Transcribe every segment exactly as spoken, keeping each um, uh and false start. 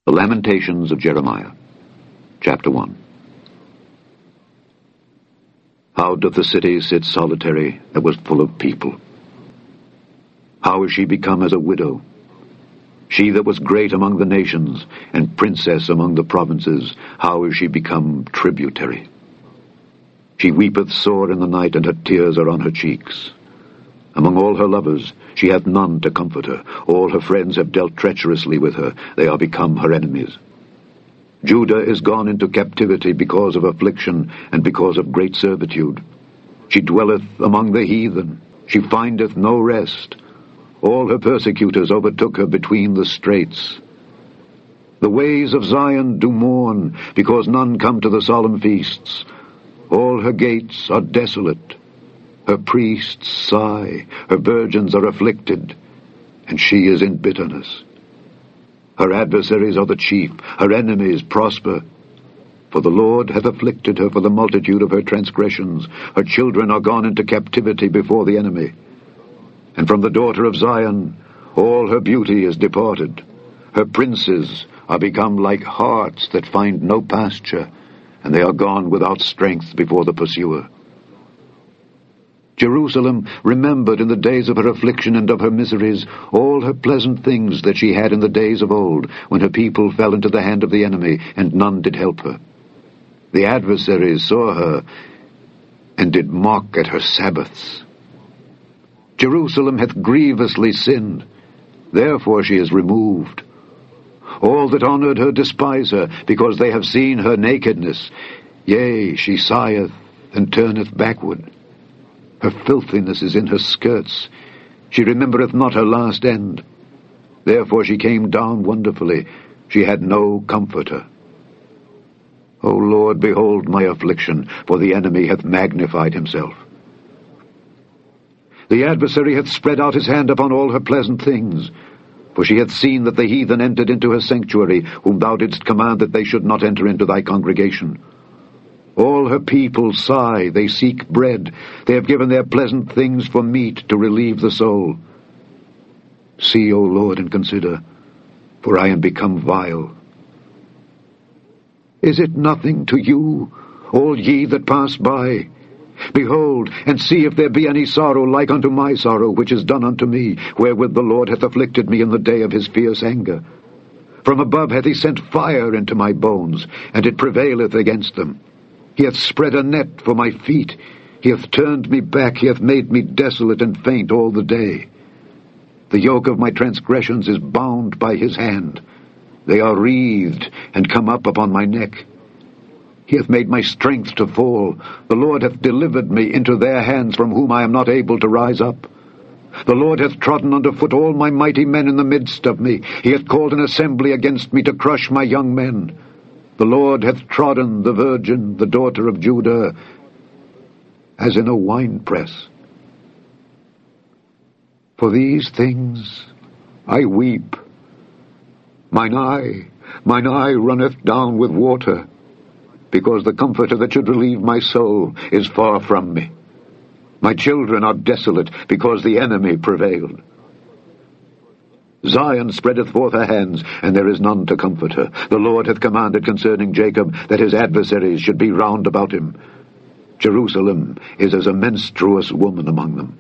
The Lamentations of Jeremiah, Chapter one. How doth the city sit solitary that was full of people? How is she become as a widow? She that was great among the nations, and princess among the provinces, how is she become tributary? She weepeth sore in the night, and her tears are on her cheeks. Among all her lovers she hath none to comfort her. All her friends have dealt treacherously with her. They are become her enemies. Judah is gone into captivity because of affliction, and because of great servitude. She dwelleth among the heathen. She findeth no rest. All her persecutors overtook her between the straits. The ways of Zion do mourn, because none come to the solemn feasts. All her gates are desolate. Her priests sigh, her virgins are afflicted, and she is in bitterness. Her adversaries are the chief, her enemies prosper. For the Lord hath afflicted her for the multitude of her transgressions. Her children are gone into captivity before the enemy. And from the daughter of Zion all her beauty is departed. Her princes are become like harts that find no pasture, and they are gone without strength before the pursuer. Jerusalem remembered in the days of her affliction and of her miseries all her pleasant things that she had in the days of old, when her people fell into the hand of the enemy, and none did help her. The adversaries saw her, and did mock at her Sabbaths. Jerusalem hath grievously sinned, therefore she is removed. All that honoured her despise her, because they have seen her nakedness. Yea, she sigheth, and turneth backward. Her filthiness is in her skirts. She remembereth not her last end. Therefore she came down wonderfully. She had no comforter. O Lord, behold my affliction, for the enemy hath magnified himself. The adversary hath spread out his hand upon all her pleasant things. For she hath seen that the heathen entered into her sanctuary, whom thou didst command that they should not enter into thy congregation. All her people sigh, they seek bread. They have given their pleasant things for meat to relieve the soul. See, O Lord, and consider, for I am become vile. Is it nothing to you, all ye that pass by? Behold, and see if there be any sorrow like unto my sorrow, which is done unto me, wherewith the Lord hath afflicted me in the day of his fierce anger. From above hath he sent fire into my bones, and it prevaileth against them. He hath spread a net for my feet. He hath turned me back. He hath made me desolate and faint all the day. The yoke of my transgressions is bound by his hand. They are wreathed and come up upon my neck. He hath made my strength to fall. The Lord hath delivered me into their hands, from whom I am not able to rise up. The Lord hath trodden under foot all my mighty men in the midst of me. He hath called an assembly against me to crush my young men. The Lord hath trodden the virgin, the daughter of Judah, as in a winepress. For these things I weep. Mine eye, mine eye runneth down with water, because the comforter that should relieve my soul is far from me. My children are desolate, because the enemy prevailed. Zion spreadeth forth her hands, and there is none to comfort her. The Lord hath commanded concerning Jacob, that his adversaries should be round about him. Jerusalem is as a menstruous woman among them.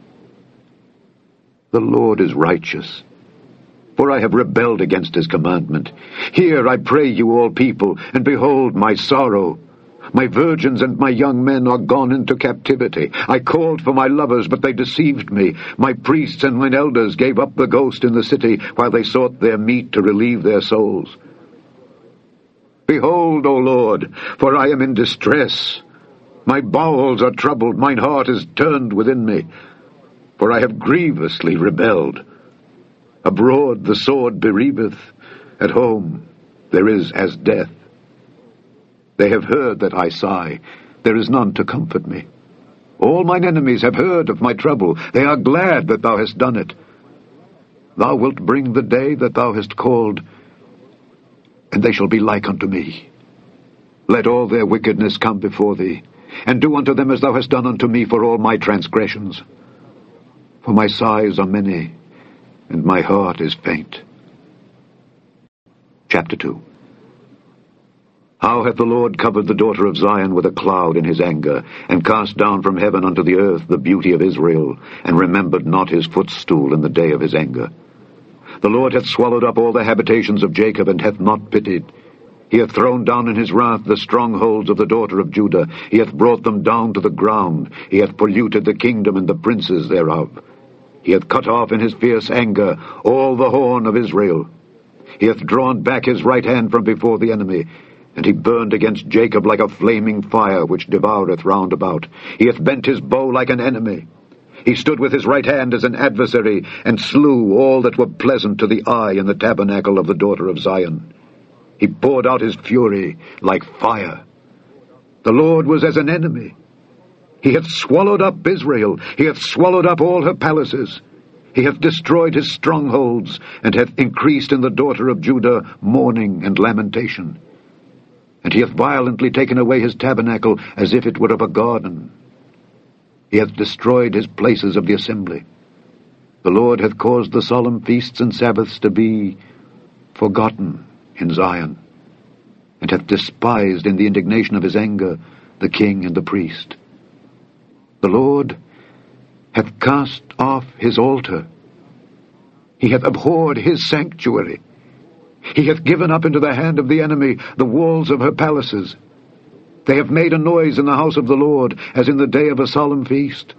The Lord is righteous, for I have rebelled against his commandment. Hear, I pray you, all people, and behold my sorrow. My virgins and my young men are gone into captivity. I called for my lovers, but they deceived me. My priests and mine elders gave up the ghost in the city, while they sought their meat to relieve their souls. Behold, O Lord, for I am in distress. My bowels are troubled, mine heart is turned within me, for I have grievously rebelled. Abroad the sword bereaveth, at home there is as death. They have heard that I sigh. There is none to comfort me. All mine enemies have heard of my trouble. They are glad that thou hast done it. Thou wilt bring the day that thou hast called, and they shall be like unto me. Let all their wickedness come before thee, and do unto them as thou hast done unto me for all my transgressions. For my sighs are many, and my heart is faint. Chapter two. How hath the Lord covered the daughter of Zion with a cloud in his anger, and cast down from heaven unto the earth the beauty of Israel, and remembered not his footstool in the day of his anger. The Lord hath swallowed up all the habitations of Jacob, and hath not pitied. He hath thrown down in his wrath the strongholds of the daughter of Judah. He hath brought them down to the ground. He hath polluted the kingdom and the princes thereof. He hath cut off in his fierce anger all the horn of Israel. He hath drawn back his right hand from before the enemy, and he burned against Jacob like a flaming fire which devoureth round about. He hath bent his bow like an enemy. He stood with his right hand as an adversary, and slew all that were pleasant to the eye in the tabernacle of the daughter of Zion. He poured out his fury like fire. The Lord was as an enemy. He hath swallowed up Israel. He hath swallowed up all her palaces. He hath destroyed his strongholds, and hath increased in the daughter of Judah mourning and lamentation. And he hath violently taken away his tabernacle as if it were of a garden. He hath destroyed his places of the assembly. The Lord hath caused the solemn feasts and Sabbaths to be forgotten in Zion, and hath despised in the indignation of his anger the king and the priest. The Lord hath cast off his altar. He hath abhorred his sanctuary. He hath given up into the hand of the enemy the walls of her palaces. They have made a noise in the house of the Lord, as in the day of a solemn feast.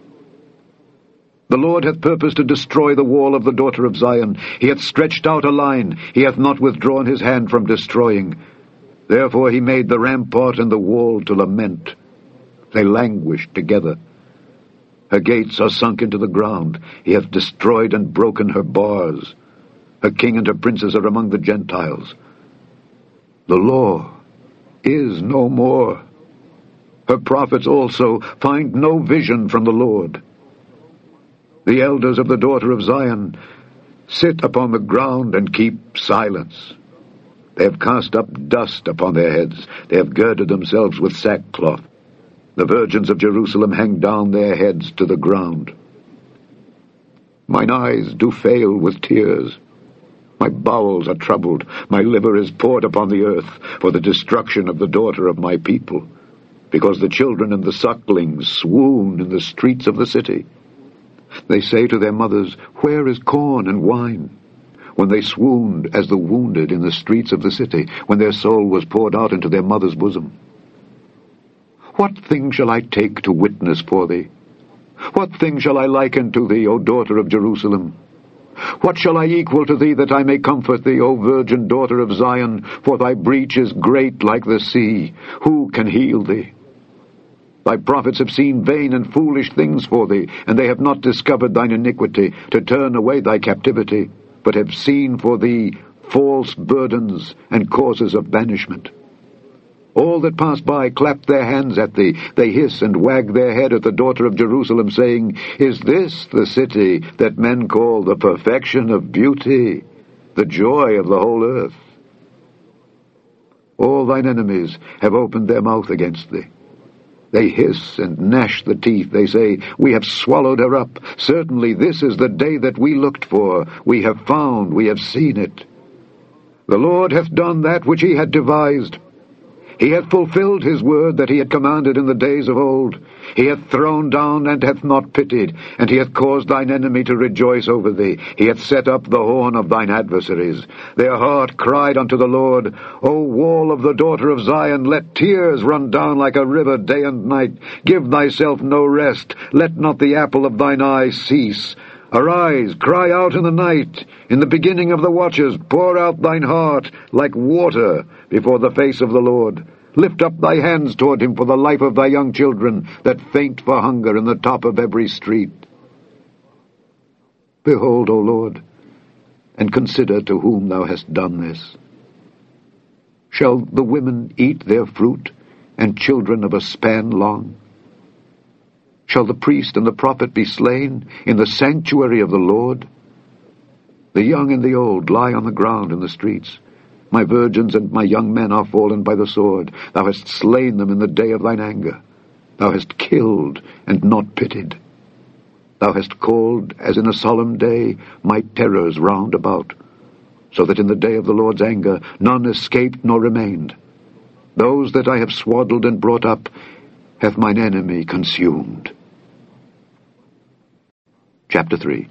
The Lord hath purposed to destroy the wall of the daughter of Zion. He hath stretched out a line. He hath not withdrawn his hand from destroying. Therefore he made the rampart and the wall to lament. They languish together. Her gates are sunk into the ground. He hath destroyed and broken her bars. Her king and her princes are among the Gentiles. The law is no more. Her prophets also find no vision from the Lord. The elders of the daughter of Zion sit upon the ground and keep silence. They have cast up dust upon their heads. They have girded themselves with sackcloth. The virgins of Jerusalem hang down their heads to the ground. Mine eyes do fail with tears. My bowels are troubled. My liver is poured upon the earth for the destruction of the daughter of my people, because the children and the sucklings swoon in the streets of the city. They say to their mothers, Where is corn and wine? When they swooned as the wounded in the streets of the city, when their soul was poured out into their mother's bosom. What thing shall I take to witness for thee? What thing shall I liken to thee, O daughter of Jerusalem? What shall I equal to thee, that I may comfort thee, O virgin daughter of Zion? For thy breach is great like the sea. Who can heal thee? Thy prophets have seen vain and foolish things for thee, and they have not discovered thine iniquity, to turn away thy captivity, but have seen for thee false burdens and causes of banishment. All that pass by clap their hands at thee. They hiss and wag their head at the daughter of Jerusalem, saying, Is this the city that men call the perfection of beauty, the joy of the whole earth? All thine enemies have opened their mouth against thee. They hiss and gnash the teeth. They say, We have swallowed her up. Certainly this is the day that we looked for. We have found, we have seen it. The Lord hath done that which he had devised. He hath fulfilled his word that he had commanded in the days of old. He hath thrown down and hath not pitied, and he hath caused thine enemy to rejoice over thee. He hath set up the horn of thine adversaries. Their heart cried unto the Lord, O wall of the daughter of Zion, let tears run down like a river day and night. Give thyself no rest. Let not the apple of thine eye cease. Arise, cry out in the night. In the beginning of the watches, pour out thine heart like water before the face of the Lord. Lift up thy hands toward him for the life of thy young children that faint for hunger in the top of every street. Behold, O Lord, and consider to whom thou hast done this. Shall the women eat their fruit, and children of a span long? Shall the priest and the prophet be slain in the sanctuary of the Lord? The young and the old lie on the ground in the streets. My virgins and my young men are fallen by the sword. Thou hast slain them in the day of thine anger. Thou hast killed and not pitied. Thou hast called, as in a solemn day, my terrors round about. so that in the day of the Lord's anger none escaped nor remained. Those that I have swaddled and brought up hath mine enemy consumed. Chapter three.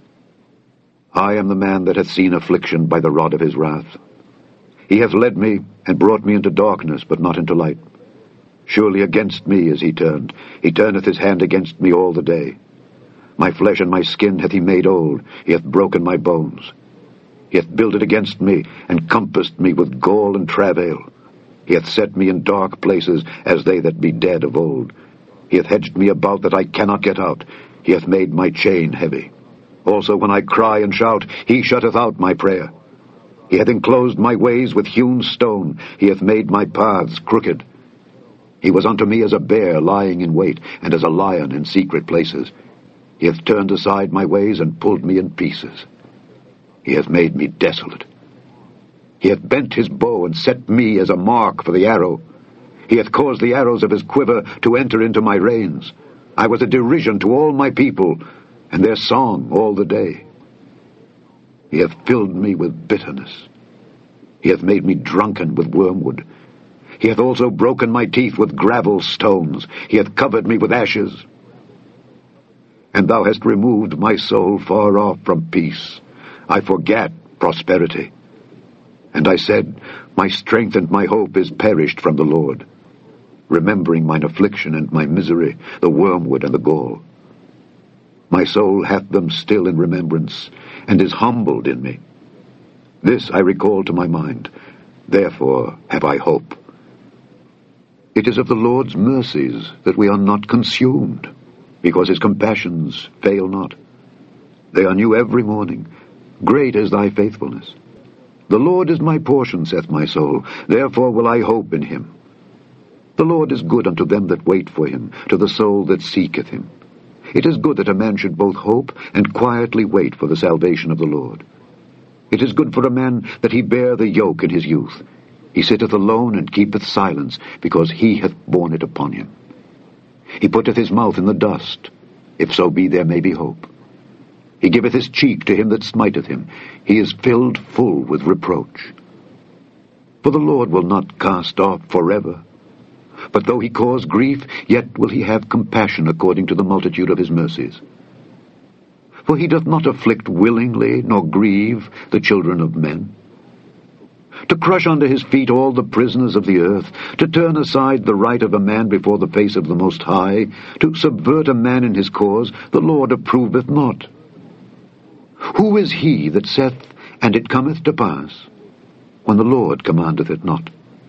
I am the man that hath seen affliction by the rod of his wrath. He hath led me, and brought me into darkness, but not into light. Surely against me is he turned. He turneth his hand against me all the day. My flesh and my skin hath he made old. He hath broken my bones. He hath builded against me, and compassed me with gall and travail. He hath set me in dark places, as they that be dead of old. He hath hedged me about that I cannot get out. He hath made my chain heavy. Also when I cry and shout, he shutteth out my prayer. He hath enclosed my ways with hewn stone. He hath made my paths crooked. He was unto me as a bear lying in wait, and as a lion in secret places. He hath turned aside my ways, and pulled me in pieces. He hath made me desolate. He hath bent his bow, and set me as a mark for the arrow. He hath caused the arrows of his quiver to enter into my reins. I was a derision to all my people, and their song all the day. He hath filled me with bitterness. He hath made me drunken with wormwood. He hath also broken my teeth with gravel stones. He hath covered me with ashes. And thou hast removed my soul far off from peace. I forgat prosperity. And I said, my strength and my hope is perished from the Lord, remembering mine affliction and my misery, the wormwood and the gall. My soul hath them still in remembrance, and is humbled in me. This I recall to my mind, therefore have I hope. It is of the Lord's mercies that we are not consumed, because his compassions fail not. They are new every morning. Great is thy faithfulness. The Lord is my portion, saith my soul, therefore will I hope in him. The Lord is good unto them that wait for him, to the soul that seeketh him. It is good that a man should both hope and quietly wait for the salvation of the Lord. It is good for a man that he bear the yoke in his youth. He sitteth alone and keepeth silence, because he hath borne it upon him. He putteth his mouth in the dust, if so be there may be hope. He giveth his cheek to him that smiteth him. He is filled full with reproach. For the Lord will not cast off forever. But though he cause grief, yet will he have compassion according to the multitude of his mercies. For he doth not afflict willingly, nor grieve the children of men. To crush under his feet all the prisoners of the earth, to turn aside the right of a man before the face of the Most High, to subvert a man in his cause, the Lord approveth not. Who is he that saith, and it cometh to pass, when the Lord commandeth it not?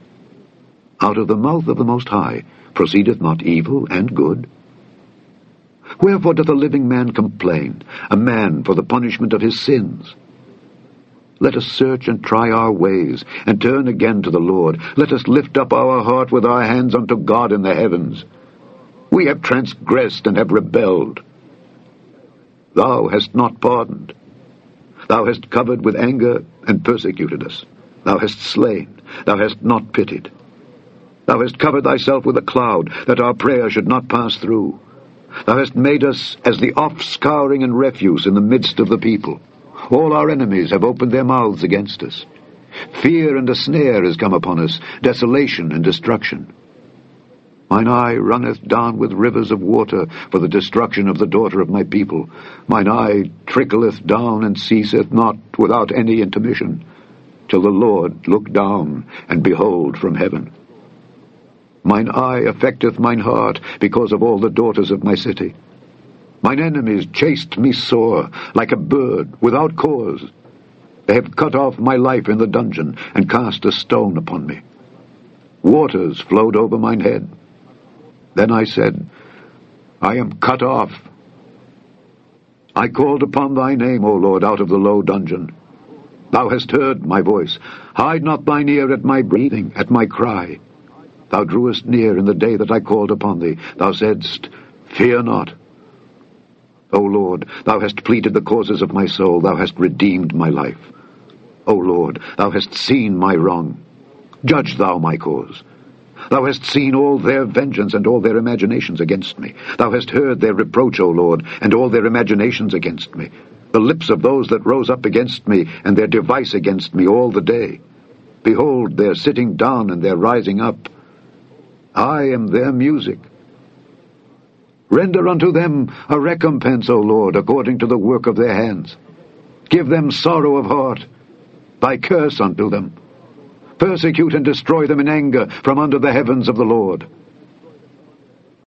Out of the mouth of the Most High proceedeth not evil and good? Wherefore doth a living man complain, a man for the punishment of his sins? Let us search and try our ways, and turn again to the Lord. Let us lift up our heart with our hands unto God in the heavens. We have transgressed and have rebelled. Thou hast not pardoned. Thou hast covered with anger and persecuted us. Thou hast slain. Thou hast not pitied. Thou hast covered thyself with a cloud, that our prayer should not pass through. Thou hast made us as the offscouring and refuse in the midst of the people. All our enemies have opened their mouths against us. Fear and a snare is come upon us, desolation and destruction. Mine eye runneth down with rivers of water for the destruction of the daughter of my people. Mine eye trickleth down and ceaseth not without any intermission, till the Lord look down and behold from heaven. Mine eye affecteth mine heart because of all the daughters of my city. Mine enemies chased me sore, like a bird, without cause. They have cut off my life in the dungeon, and cast a stone upon me. Waters flowed over mine head. Then I said, I am cut off. I called upon thy name, O Lord, out of the low dungeon. Thou hast heard my voice. Hide not thine ear at my breathing, at my cry. Thou drewest near in the day that I called upon thee. Thou saidst, Fear not. O Lord, thou hast pleaded the causes of my soul. Thou hast redeemed my life. O Lord, thou hast seen my wrong. Judge thou my cause. Thou hast seen all their vengeance and all their imaginations against me. Thou hast heard their reproach, O Lord, and all their imaginations against me. the lips of those that rose up against me, and their device against me all the day. Behold, their sitting down and their rising up. I am their music. Render unto them a recompense, O Lord, according to the work of their hands. Give them sorrow of heart, thy curse unto them. Persecute and destroy them in anger from under the heavens of the Lord.